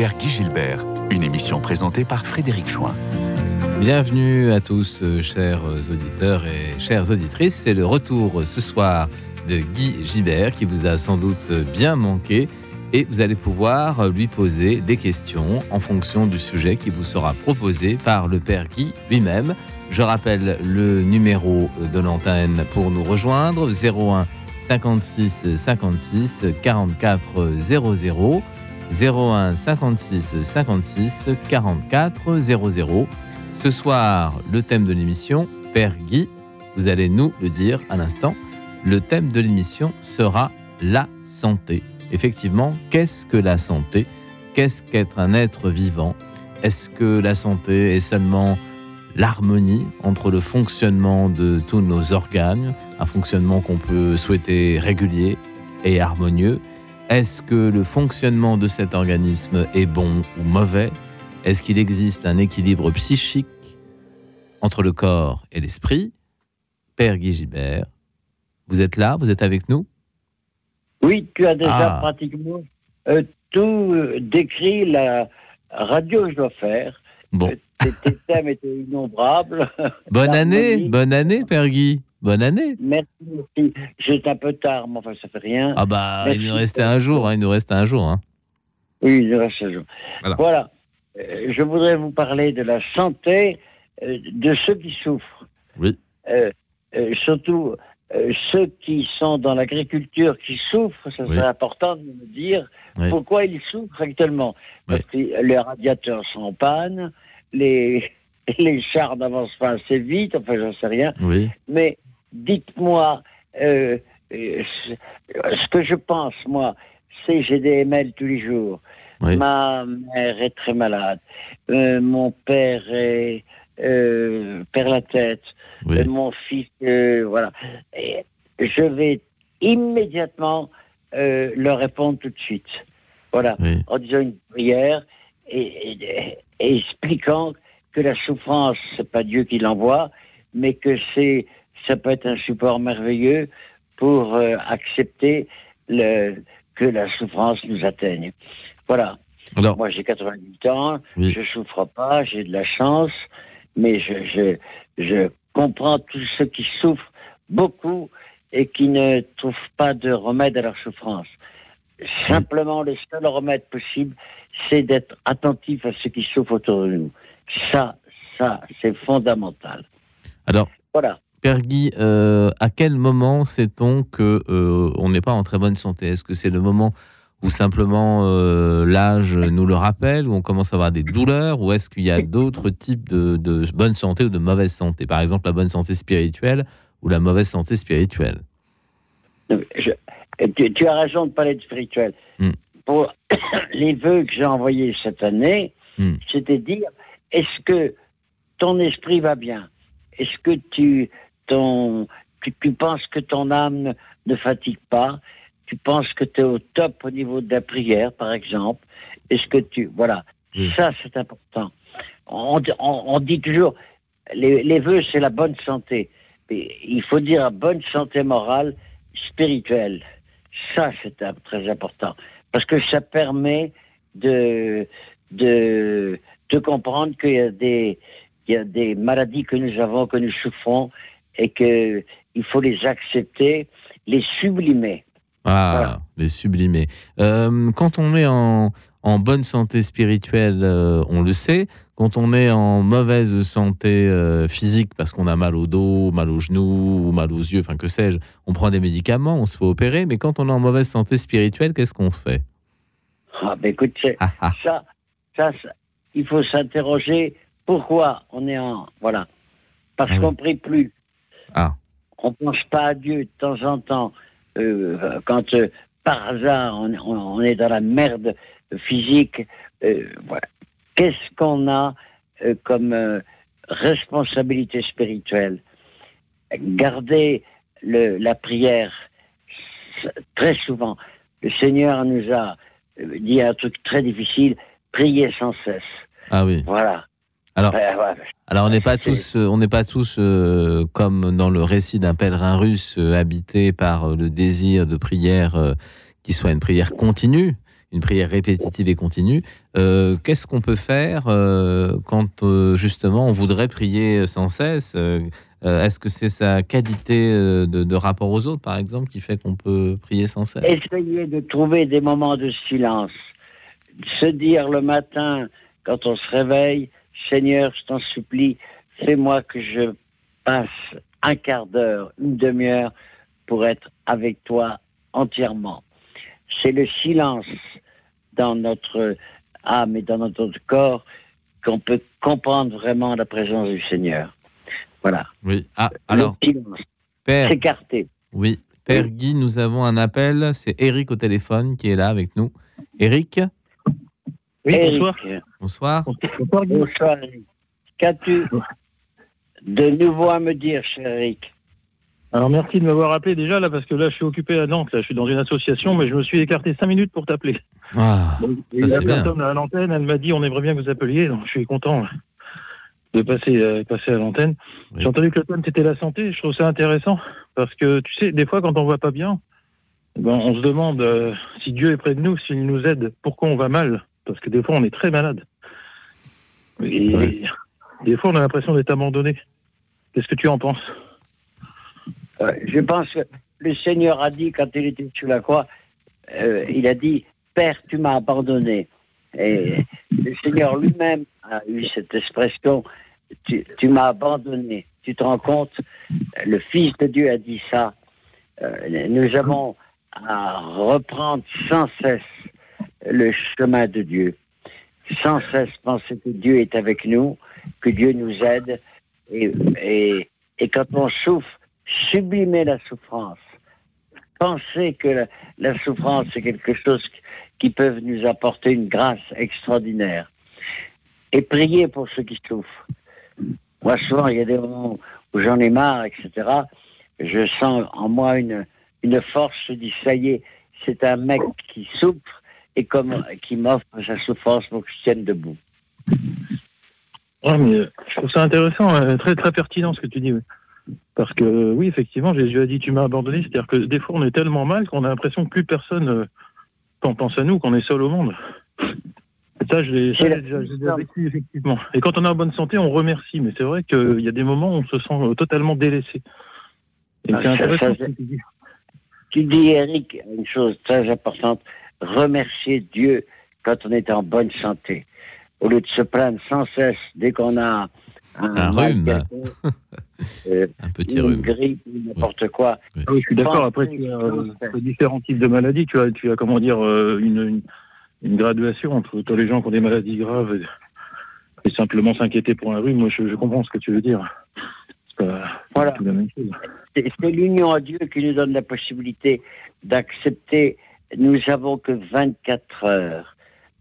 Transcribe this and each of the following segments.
Père Guy Gilbert, une émission présentée par Frédéric Chouin. Bienvenue à tous, chers auditeurs et chères auditrices. C'est le retour ce soir de Guy Gilbert qui vous a sans doute bien manqué et vous allez pouvoir lui poser des questions en fonction du sujet qui vous sera proposé par le Père Guy lui-même. Je rappelle le numéro de l'antenne pour nous rejoindre, 01 56 56 44 00, 01 56 56 44 00. Ce soir, le thème de l'émission, Père Guy, vous allez nous le dire à l'instant, le thème de l'émission sera la santé. Effectivement, qu'est-ce que la santé ? Qu'est-ce qu'être un être vivant ? Est-ce que la santé est seulement l'harmonie entre le fonctionnement de tous nos organes, un fonctionnement qu'on peut souhaiter régulier et harmonieux ? Est-ce que le fonctionnement de cet organisme est bon ou mauvais ? Est-ce qu'il existe un équilibre psychique entre le corps et l'esprit ? Père Guy Gilbert, vous êtes là ? Vous êtes avec nous ? Oui, tu as déjà pratiquement tout décrit la radio que je dois faire. Bon. Tes thèmes étaient innombrables. Bonne année, Père Guy. Bonne année. Merci. J'étais un peu tard, mais enfin, ça fait rien. Ah bah, merci. Il nous restait un jour. Il nous reste un jour. Oui, il nous reste un jour. Voilà. Je voudrais vous parler de la santé de ceux qui souffrent. Oui. Surtout ceux qui sont dans l'agriculture qui souffrent, ça serait important de me dire pourquoi ils souffrent actuellement. Parce que les radiateurs sont en panne, les chars n'avancent pas assez vite, enfin j'en sais rien. Oui. Mais dites-moi, ce que je pense, moi, c'est j'ai des mails tous les jours. Oui. Ma mère est très malade. Mon père perd la tête. Oui. Mon fils, voilà. Et je vais immédiatement leur répondre tout de suite. Voilà. Oui. En disant une prière et expliquant que la souffrance, c'est pas Dieu qui l'envoie, mais que ça peut être un support merveilleux pour accepter que la souffrance nous atteigne. Voilà. Alors, moi, j'ai 88 ans, je souffre pas, j'ai de la chance, mais je comprends tous ceux qui souffrent beaucoup et qui ne trouvent pas de remède à leur souffrance. Simplement, le seul remède possible, c'est d'être attentif à ceux qui souffrent autour de nous. Ça, c'est fondamental. Alors, voilà. Père Guy, à quel moment sait-on qu'on n'est pas en très bonne santé ? Est-ce que c'est le moment où simplement l'âge nous le rappelle, où on commence à avoir des douleurs, ou est-ce qu'il y a d'autres types de bonne santé ou de mauvaise santé ? Par exemple, la bonne santé spirituelle ou la mauvaise santé spirituelle ? Tu as raison de parler de spirituel. Pour les vœux que j'ai envoyés cette année, c'était dire, est-ce que ton esprit va bien ? Est-ce que tu penses que ton âme ne fatigue pas ? Tu penses que tu es au top au niveau de la prière, par exemple ? Est-ce que voilà. Ça, c'est important. On dit toujours, les vœux, c'est la bonne santé. Mais il faut dire la bonne santé morale, spirituelle. Ça, c'est très important. Parce que ça permet de comprendre qu'il y a des maladies que nous avons, que nous souffrons, et qu'il faut les accepter, les sublimer. Voilà. Les sublimer. Quand on est en bonne santé spirituelle, on le sait. Quand on est en mauvaise santé physique, parce qu'on a mal au dos, mal aux genoux, ou mal aux yeux, enfin que sais-je, on prend des médicaments, on se fait opérer. Mais quand on est en mauvaise santé spirituelle, qu'est-ce qu'on fait ? Écoute, ça, il faut s'interroger pourquoi on est en... Voilà. Parce qu'on ne prie plus. On ne pense pas à Dieu de temps en temps. Quand par hasard on est dans la merde physique, voilà. Qu'est-ce qu'on a comme responsabilité spirituelle ? Garder la prière. Très souvent, le Seigneur nous a dit un truc très difficile, prier sans cesse. Ah oui. Voilà. Alors on n'est pas tous comme dans le récit d'un pèlerin russe habité par le désir de prière qui soit une prière continue, une prière répétitive et continue. Qu'est-ce qu'on peut faire quand justement on voudrait prier sans cesse est-ce que c'est sa qualité de rapport aux autres, par exemple, qui fait qu'on peut prier sans cesse? Essayez de trouver des moments de silence. Se dire le matin, quand on se réveille, Seigneur, je t'en supplie, fais-moi que je passe un quart d'heure, une demi-heure pour être avec toi entièrement. C'est le silence dans notre âme et dans notre corps qu'on peut comprendre vraiment la présence du Seigneur. Voilà. Oui. Ah, alors, Père, s'écarter. Oui. Père Guy, nous avons un appel. C'est Eric au téléphone qui est là avec nous. Eric? Oui, Eric. Bonsoir. Bonsoir, Eric. Qu'as-tu de nouveau à me dire, cher Eric? Alors, merci de m'avoir appelé déjà, là, parce que là, je suis occupé à Nantes. Là, je suis dans une association, mais je me suis écarté 5 minutes pour t'appeler. Ah, et la personne à l'antenne, elle m'a dit, on aimerait bien que vous appeliez, donc je suis content de passer à l'antenne. Oui. J'ai entendu que le thème, c'était la santé. Je trouve ça intéressant, parce que, tu sais, des fois, quand on va pas bien, on se demande si Dieu est près de nous, s'il nous aide, pourquoi on va mal, parce que des fois, on est très malade. Et des fois, on a l'impression d'être abandonné. Qu'est-ce que tu en penses? Je pense que le Seigneur a dit, quand il était sur la croix, il a dit, Père, tu m'as abandonné. Et le Seigneur lui-même a eu cette expression, tu m'as abandonné. Tu te rends compte? Le Fils de Dieu a dit ça. Nous avons à reprendre sans cesse le chemin de Dieu. Sans cesse penser que Dieu est avec nous, que Dieu nous aide. Et quand on souffre, sublimer la souffrance. Penser que la souffrance, c'est quelque chose qui peut nous apporter une grâce extraordinaire. Et prier pour ceux qui souffrent. Moi, souvent, il y a des moments où j'en ai marre, etc. Je sens en moi une force, je dis, ça y est, c'est un mec qui souffre et qui m'offre sa souffrance pour que je tienne debout. Ouais, mais je trouve ça intéressant, très, très pertinent ce que tu dis. Oui. Parce que, oui, effectivement, Jésus a dit, tu m'as abandonné. C'est-à-dire que des fois, on est tellement mal qu'on a l'impression que plus personne pense à nous, qu'on est seul au monde. Ça, j'ai déjà vécu, effectivement. Et quand on est en bonne santé, on remercie. Mais c'est vrai qu'il y a des moments où on se sent totalement délaissé. Et c'est intéressant ce que tu dis. Tu dis, Eric, une chose très importante, remercier Dieu quand on est en bonne santé. Au lieu de se plaindre sans cesse dès qu'on a un rhume, un petit rhume, une grippe, n'importe quoi. Oui. Ah oui, je suis d'accord. Après, tu as différents types de maladies. Tu as comment dire, une graduation entre les gens qui ont des maladies graves et simplement s'inquiéter pour un rhume. Moi, je comprends ce que tu veux dire. C'est pas tout la même chose. C'est l'union à Dieu qui nous donne la possibilité d'accepter. Nous n'avons que 24 heures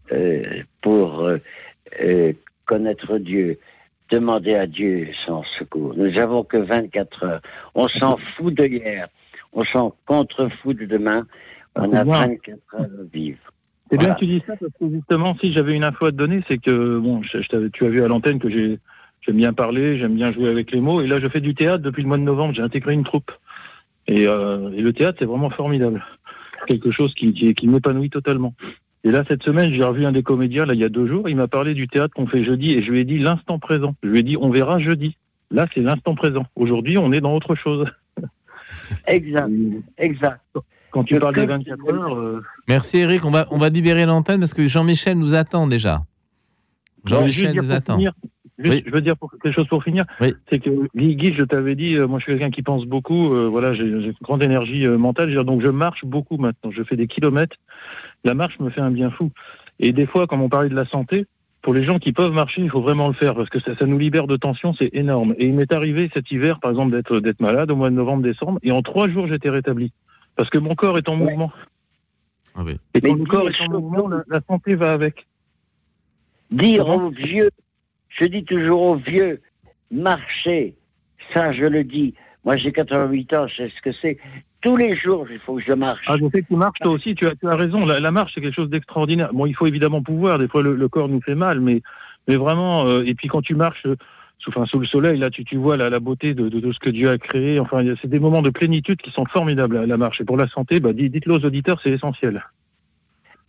pour connaître Dieu, demander à Dieu son secours. Nous n'avons que 24 heures. On s'en fout de hier, on s'en contre-fout de demain. On a 24 heures à vivre. C'est bien que tu dis ça, parce que justement, si j'avais une info à te donner, c'est que, bon, tu as vu à l'antenne que j'aime bien parler, j'aime bien jouer avec les mots, et là je fais du théâtre depuis le mois de novembre, j'ai intégré une troupe. Et le théâtre, c'est vraiment formidable. Quelque chose qui m'épanouit totalement. Et là, cette semaine, j'ai revu un des comédiens, là, il y a 2 jours, il m'a parlé du théâtre qu'on fait jeudi, et je lui ai dit l'instant présent. Je lui ai dit, on verra jeudi. Là, c'est l'instant présent. Aujourd'hui, on est dans autre chose. Exact. Quand tu parles des 24 heures... Merci Eric, on va libérer l'antenne parce que Jean-Michel nous attend déjà. Jean-Michel nous attend. Je veux dire quelque chose pour finir, c'est que Guy, je t'avais dit, moi je suis quelqu'un qui pense beaucoup, j'ai une grande énergie mentale, donc je marche beaucoup maintenant, je fais des kilomètres, la marche me fait un bien fou. Et des fois, comme on parlait de la santé, pour les gens qui peuvent marcher, il faut vraiment le faire, parce que ça nous libère de tension, c'est énorme. Et il m'est arrivé cet hiver, par exemple, d'être malade au mois de novembre-décembre, et en 3 jours j'étais rétabli, parce que mon corps est en mouvement. Ah oui. Et quand le corps est en mouvement, la santé va avec. Dire aux vieux, je dis toujours aux vieux, marcher, ça je le dis. Moi j'ai 88 ans, je sais ce que c'est. Tous les jours, il faut que je marche. Ah, je sais que tu marches toi aussi, tu as raison. La marche, c'est quelque chose d'extraordinaire. Bon, il faut évidemment pouvoir, des fois le corps nous fait mal, mais vraiment, et puis quand tu marches sous le soleil, là tu vois la beauté de ce que Dieu a créé. Enfin, c'est des moments de plénitude qui sont formidables, la marche. Et pour la santé, dites-le aux auditeurs, c'est essentiel.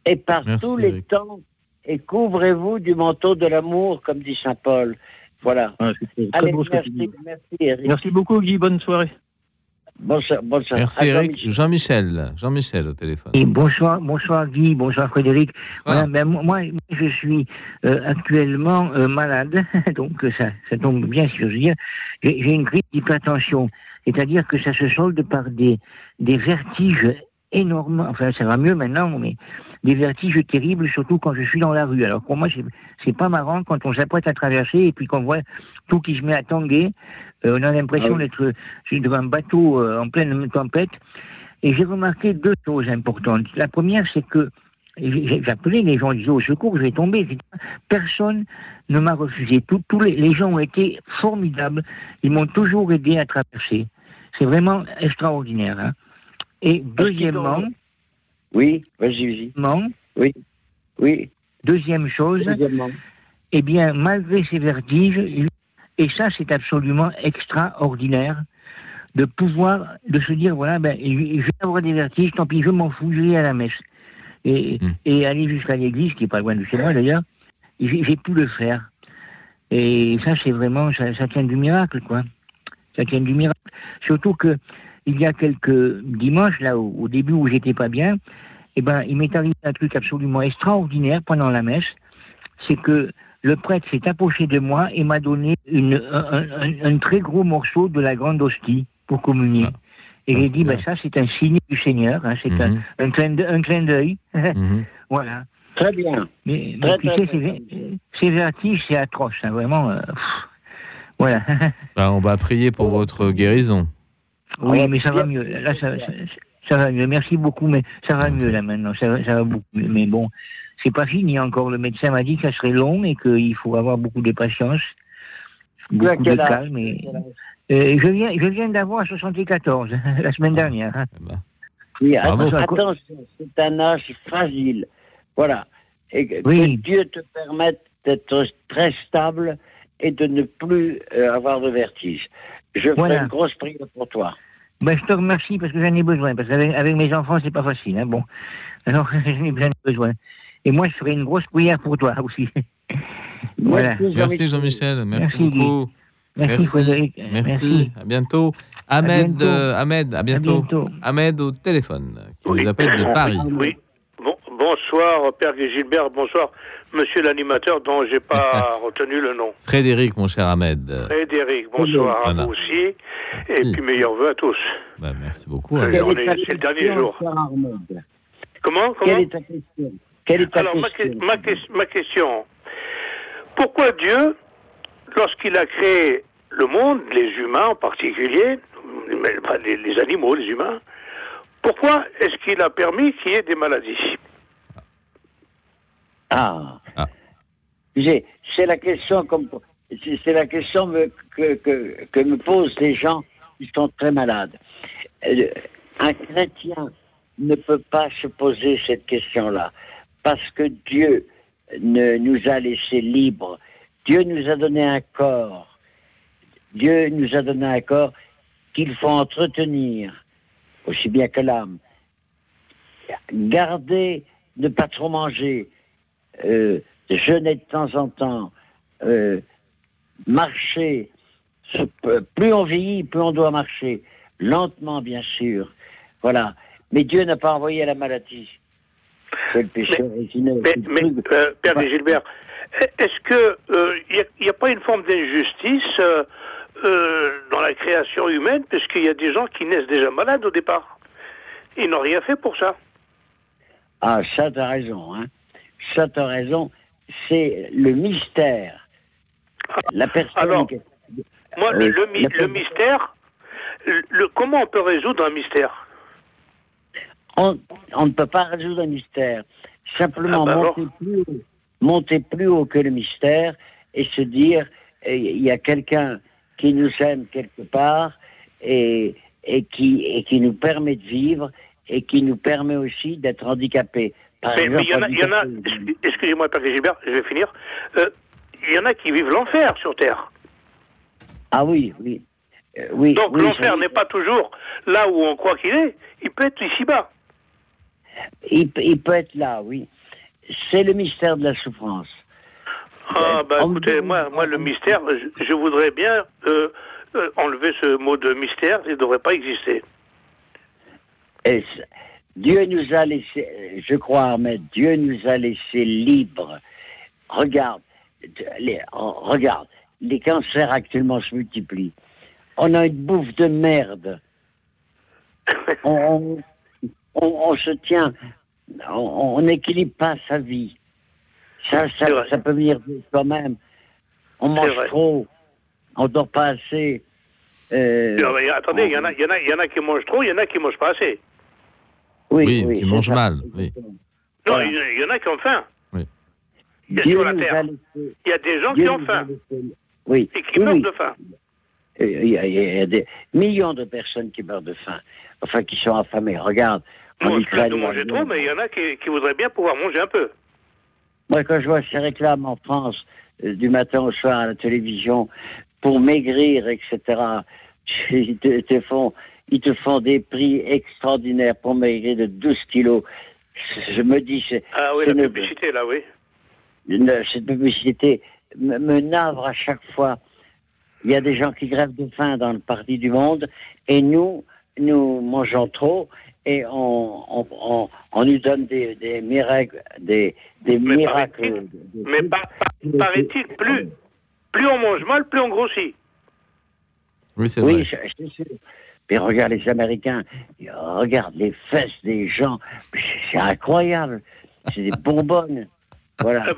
et par tous les temps, et couvrez-vous du manteau de l'amour, comme dit saint Paul. Voilà. Allez, merci Eric. Merci beaucoup, Guy. Bonne soirée. Bonsoir. Merci Eric. Jean-Michel au téléphone. Et bonsoir Guy, bonsoir Frédéric. Voilà, moi je suis actuellement malade, donc ça tombe bien si j'ose dire. J'ai une crise d'hypertension, c'est-à-dire que ça se solde par des vertiges énormes. Enfin, ça va mieux maintenant, mais des vertiges terribles, surtout quand je suis dans la rue. Alors pour moi, c'est pas marrant quand on s'apprête à traverser et puis qu'on voit tout qui se met à tanguer. On a l'impression d'être sur un bateau en pleine tempête. Et j'ai remarqué deux choses importantes. La première, c'est que j'ai appelé les gens, disais au secours, je vais tomber. Personne ne m'a refusé. Tous les gens ont été formidables. Ils m'ont toujours aidé à traverser. C'est vraiment extraordinaire. Hein. Et deuxièmement... Oui, vas-y. Oui. Deuxième chose, eh bien, malgré ces vertiges, et ça c'est absolument extraordinaire, de se dire, voilà, je vais avoir des vertiges, tant pis, je m'en fous, je vais à la messe. Et aller jusqu'à l'église, qui n'est pas loin de chez moi d'ailleurs, j'ai pu le faire. Et ça c'est vraiment, ça tient du miracle, quoi. Ça tient du miracle. Surtout que, il y a quelques dimanches, là, au début où j'étais pas bien, il m'est arrivé un truc absolument extraordinaire pendant la messe. C'est que le prêtre s'est approché de moi et m'a donné un très gros morceau de la grande hostie pour communier. Et j'ai dit, ça, c'est un signe du Seigneur, hein, c'est un clin d'œil. Voilà. Très bien. Mais tu sais, ces vertiges, c'est atroce, hein, vraiment. Voilà. On va prier pour votre guérison. Oui, mais ça va mieux. Là, ça va mieux. Merci beaucoup, mais ça va mieux là maintenant. Ça va beaucoup mieux. Mais bon, c'est pas fini encore. Le médecin m'a dit que ça serait long et qu'il faut avoir beaucoup de patience, beaucoup de calme. Je viens d'avoir 74 la semaine dernière. Hein. Oui, attention, c'est un âge fragile. Voilà. Et que Dieu te permette d'être très stable et de ne plus avoir de vertige. Je ferai une grosse prière pour toi. Je te remercie parce que j'en ai besoin. Parce qu'avec mes enfants, c'est pas facile. Hein, bon. Alors, j'en ai bien besoin. Et moi, je ferai une grosse prière pour toi aussi. Voilà. Merci Jean-Michel. Merci beaucoup. Merci Frédéric. Merci. À bientôt. Ahmed, à bientôt. Ahmed au téléphone, qui nous appelle de Paris. Oui. Bonsoir, Père Gilbert. Bonsoir, monsieur l'animateur dont je n'ai pas retenu le nom. Frédéric, mon cher Ahmed. Frédéric, bonsoir à vous aussi. Et puis meilleurs vœux à tous. Merci beaucoup. C'est le dernier jour. Comment Quelle est ta question? Alors, ma question. Pourquoi Dieu, lorsqu'il a créé le monde, les humains en particulier, les animaux, les humains, pourquoi est-ce qu'il a permis qu'il y ait des maladies? C'est la question que me posent les gens qui sont très malades. Un chrétien ne peut pas se poser cette question-là parce que Dieu nous a laissés libres. Dieu nous a donné un corps. Dieu nous a donné un corps qu'il faut entretenir, aussi bien que garder, ne pas trop manger, jeûner de temps en temps, marcher. Plus on vieillit, plus on doit marcher. Lentement, bien sûr. Voilà. Mais Dieu n'a pas envoyé la maladie. C'est le péché originel. Mais Père Gilbert, est-ce que il n'y a pas une forme d'injustice dans la création humaine, puisqu'il y a des gens qui naissent déjà malades au départ? Ils n'ont rien fait pour ça. Ah, ça t'as raison, hein. Ça t'as raison. C'est le mystère. La personne. Alors, moi, le mystère, comment on peut résoudre un mystère? On ne peut pas résoudre un mystère. Simplement monter plus haut que le mystère et se dire, il y a quelqu'un qui nous aime quelque part et qui nous permet de vivre et qui nous permet aussi d'être handicapés. Mais il y en a, excusez-moi, Père Gilbert, je vais finir. Il y en a qui vivent l'enfer sur Terre. Ah oui. Donc l'enfer n'est pas toujours là où on croit qu'il est. Il peut être ici-bas. Il peut être là, oui. c'est le mystère de la souffrance. Écoutez, moi, le mystère, je voudrais bien enlever ce mot de mystère, il ne devrait pas exister. Et Dieu nous a laissé, je crois, Ahmed, Dieu nous a laissé libres. Regarde, les cancers actuellement se multiplient. On a une bouffe de merde. On se tient, on n'équilibre pas sa vie. Ça peut venir quand même. On mange trop, on dort pas assez. Attendez, il y en a qui mangent trop, il y en a qui mangent pas assez. Oui, qui mangent mal. Oui. Non, il y en a qui ont faim. Oui. Il y a sur la terre. Il y a des gens qui ont faim. Oui. Et qui meurent de faim. Il y a des millions de personnes qui meurent de faim. Enfin, qui sont affamées. Regarde. Moi, je peux de manger trop, mais il y en a qui voudraient bien pouvoir manger un peu. Moi, quand je vois ces réclames en France, du matin au soir à la télévision, pour maigrir, etc., ils te font des prix extraordinaires pour maigrir de 12 kilos. Je me dis... la publicité, là, oui. Cette publicité me navre à chaque fois. Il y a des gens qui grèvent de faim dans le parti du monde, et nous mangeons trop, et on nous donne des miracles, des miracles. Mais paraît-il, plus on mange mal, plus on grossit. Oui, c'est vrai. Oui, c'est sûr. Mais regarde les Américains, regarde les fesses des gens, c'est incroyable. C'est des bonbonnes. Voilà.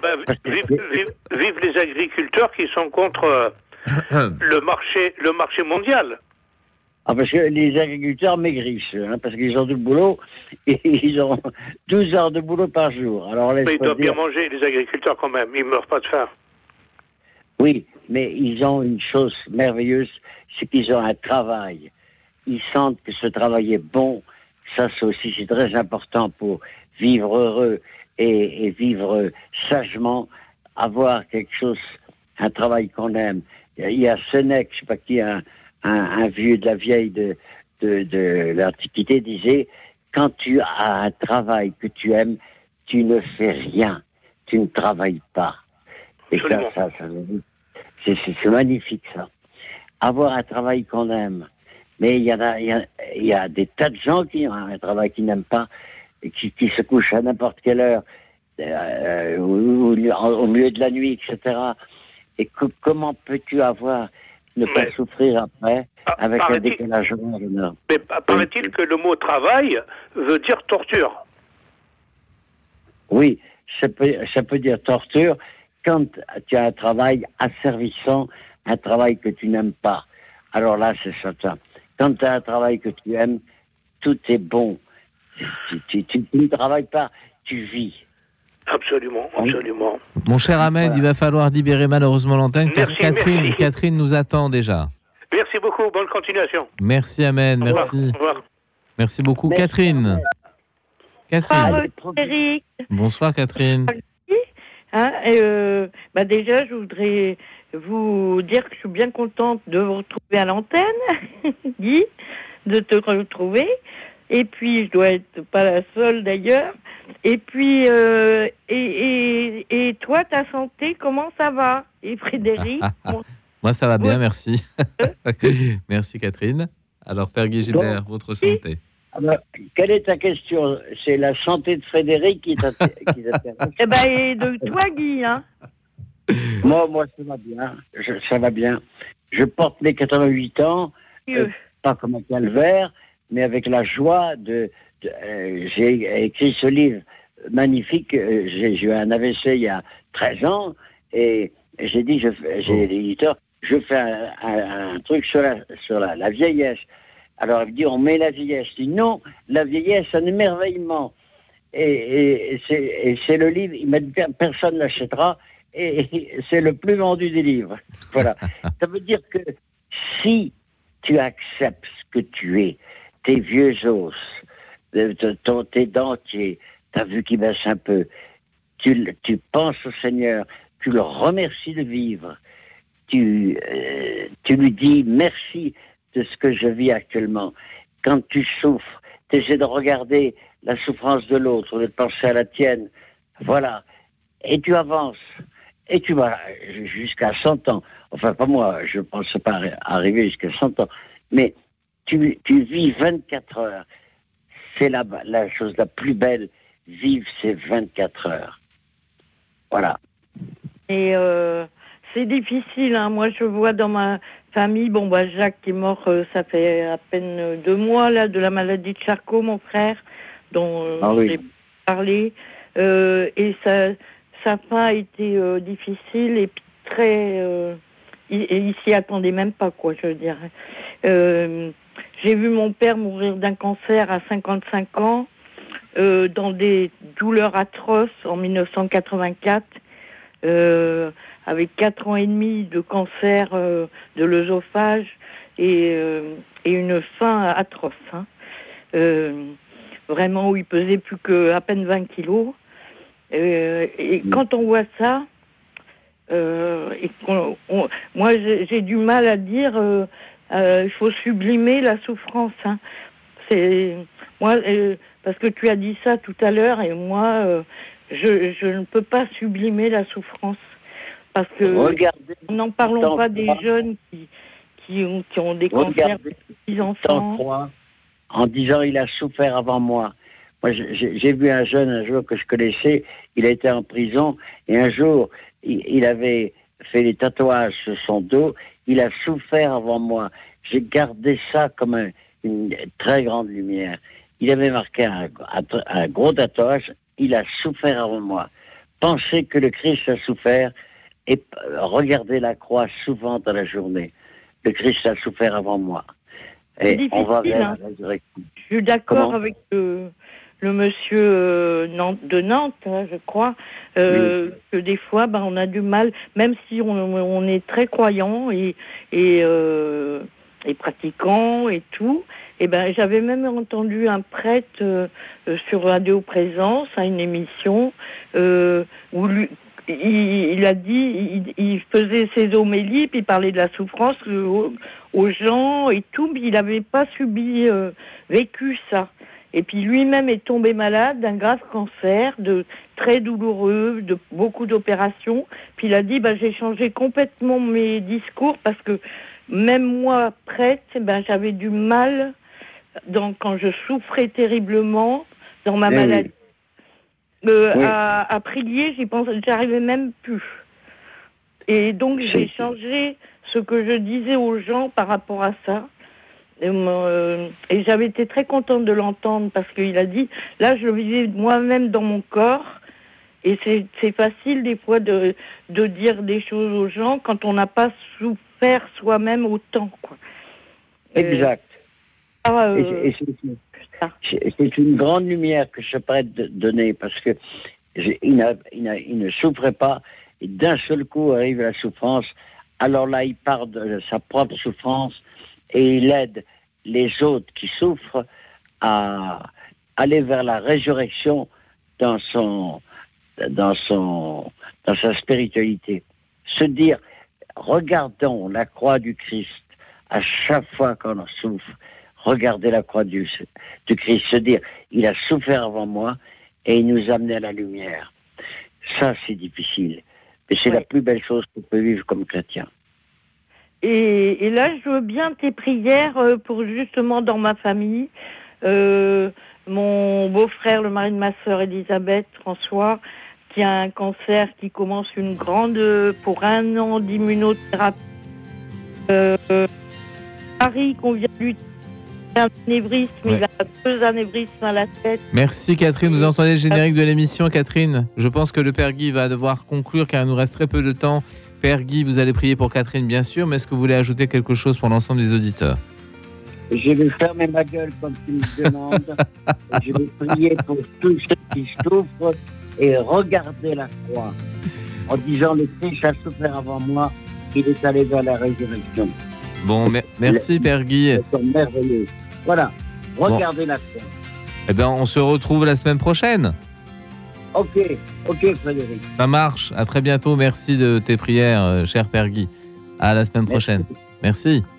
Vive les agriculteurs qui sont contre le marché mondial. Parce que les agriculteurs maigrissent, parce qu'ils ont du boulot, et ils ont 12 heures de boulot par jour. Alors, mais ils doivent bien manger, les agriculteurs, quand même. Ils ne meurent pas de faim. Oui, mais ils ont une chose merveilleuse, c'est qu'ils ont un travail. Ils sentent que ce travail est bon. Ça, c'est très important pour vivre heureux et vivre sagement, avoir quelque chose, un travail qu'on aime. Il y a Sénèque, je ne sais pas qui, un vieux de la vieille de l'Antiquité disait, quand tu as un travail que tu aimes, tu ne fais rien, tu ne travailles pas. Et ça c'est magnifique, ça. Avoir un travail qu'on aime. Mais il y a des tas de gens qui ont un travail qu'ils n'aiment pas, et qui se couchent à n'importe quelle heure, au milieu de la nuit, etc. Et comment peux-tu ne pas souffrir après, avec un décalage horaire? Mais paraît-il que le mot travail veut dire torture. Oui, ça peut dire torture quand tu as un travail asservissant, un travail que tu n'aimes pas. Alors là, c'est certain. Quand tu as un travail que tu aimes, tout est bon. Tu ne travailles pas, tu vis. Absolument. Mon cher Ahmed, il va falloir libérer malheureusement l'antenne, car Catherine nous attend déjà. Merci beaucoup, bonne continuation. Merci Ahmed, merci. Au revoir. Merci beaucoup. Merci. Catherine. Eric. Bonsoir Catherine. Déjà, je voudrais vous dire que je suis bien contente de vous retrouver à l'antenne, Guy, de te retrouver. Et puis, je dois être pas la seule d'ailleurs. Et puis, et toi, ta santé, comment ça va? Et Frédéric Moi, ça va bien, merci. Merci Catherine. Alors, Père Guy Gilbert, votre santé. Alors, quelle est ta question? C'est la santé de Frédéric qui t'intéresse? Et de toi, Guy, hein? Moi, ça va bien. Ça va bien. Je porte les 88 ans, pas comme un calvaire, mais avec la joie j'ai écrit ce livre magnifique. J'ai eu un AVC il y a 13 ans, et j'ai dit, j'ai l'éditeur, je fais un truc sur la vieillesse. Alors, il me dit, on met la vieillesse. Je dis, non, la vieillesse, c'est un émerveillement. Et c'est le livre, il m'a dit, personne ne l'achètera, et c'est le plus vendu des livres. Voilà. Ça veut dire que si tu acceptes ce que tu es, tes vieux os, tes dentiers, ta vue qui baisse un peu, tu penses au Seigneur, tu le remercies de vivre, tu lui dis merci de ce que je vis actuellement. Quand tu souffres, tu essaies de regarder la souffrance de l'autre, de penser à la tienne, Voilà. Et tu avances. Et tu vas jusqu'à 100 ans. Enfin, pas moi, je ne pense pas arriver jusqu'à 100 ans. Mais tu vis 24 heures. C'est la chose la plus belle. Vivre ces 24 heures. Voilà. Et c'est difficile. Hein. Moi, je vois dans ma famille, Jacques est mort, ça fait à peine 2 mois, là, de la maladie de Charcot, mon frère, dont j'ai parlé. Et sa fin a été difficile et puis très... il s'y attendait même pas, quoi, je dirais. J'ai vu mon père mourir d'un cancer à 55 ans, dans des douleurs atroces en 1984, avec 4 ans et demi de cancer de l'œsophage et une faim atroce. Hein. Vraiment, où il pesait plus qu'à peine 20 kilos. Et quand on voit ça, moi j'ai du mal à dire il faut sublimer la souffrance. Hein. C'est moi parce que tu as dit ça tout à l'heure et moi je ne peux pas sublimer la souffrance parce que n'en parlons pas des jeunes qui ont des cancers, des petits enfants. En disant il a souffert avant moi. Moi, j'ai vu un jeune un jour que je connaissais, il a été en prison, et un jour, il avait fait des tatouages sur son dos, il a souffert avant moi. J'ai gardé ça comme une très grande lumière. Il avait marqué un gros tatouage, il a souffert avant moi. Pensez que le Christ a souffert, et regardez la croix souvent dans la journée. Le Christ a souffert avant moi. Et on va vers la résurrection. Je suis d'accord avec le monsieur de Nantes, hein, je crois, que des fois, on a du mal, même si on est très croyant et pratiquant et tout. Et j'avais même entendu un prêtre sur Radio Présence à une émission où il a dit, il faisait ses homélies, puis il parlait de la souffrance aux gens et tout, puis il n'avait pas vécu ça. Et puis lui-même est tombé malade d'un grave cancer, très douloureux, de beaucoup d'opérations. Puis il a dit, j'ai changé complètement mes discours parce que même moi, prête, j'avais du mal quand je souffrais terriblement dans ma maladie. À prier, j'arrivais même plus. Et donc j'ai changé ce que je disais aux gens par rapport à ça. Et j'avais été très contente de l'entendre parce qu'il a dit, là je vivais moi-même dans mon corps et c'est facile des fois de dire des choses aux gens quand on n'a pas souffert soi-même autant, quoi. Exact. C'est une grande lumière que je prête de donner parce que il ne souffrait pas et d'un seul coup arrive la souffrance. Alors là, il part de sa propre souffrance et il aide les autres qui souffrent à aller vers la résurrection dans sa spiritualité. Se dire, regardons la croix du Christ à chaque fois qu'on en souffre. Regardez la croix du Christ, se dire, il a souffert avant moi et il nous a amené à la lumière. Ça, c'est difficile. Mais c'est la plus belle chose qu'on peut vivre comme chrétien. Et là, je veux bien tes prières pour justement dans ma famille. Mon beau-frère, le mari de ma sœur Elisabeth, François, qui a un cancer qui commence pour 1 an d'immunothérapie. Paris, qu'on vient de lui un anévrisme, il a 2 anévrismes à la tête. Merci Catherine, vous entendez le générique de l'émission, Catherine. Je pense que le Père Guy va devoir conclure car il nous reste très peu de temps. Père Guy, vous allez prier pour Catherine bien sûr, mais est-ce que vous voulez ajouter quelque chose pour l'ensemble des auditeurs? Je vais fermer ma gueule comme tu me demandes. Je vais prier pour tous ceux qui souffrent et regarder la croix en disant le Christ a souffert avant moi, il est allé vers la résurrection. Bon, merci Père Guy. C'est merveilleux. Voilà, regardez la croix. Eh bien, on se retrouve la semaine prochaine. Ok, Frédéric. Ça marche. À très bientôt. Merci de tes prières, cher Père Guy. À la semaine prochaine. Merci.